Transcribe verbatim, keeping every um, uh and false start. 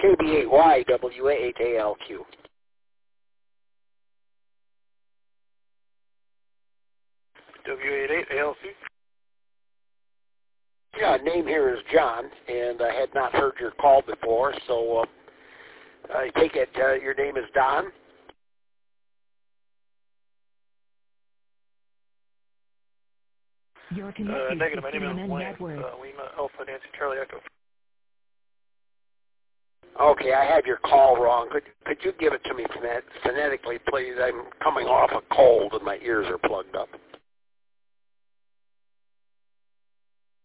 K B eight Y W eight A L Q. W eighty-eight A L Q? Yeah, name here is John, and I had not heard your call before, so uh, I take it uh, your name is Don? You're Uh, connected negative. to My name C N is N Lance. Network. Uh, Lima Alpha Nancy Charlie Echo. Okay, I had your call wrong. Could could you give it to me phonet- phonetically, please? I'm coming off a cold and my ears are plugged up.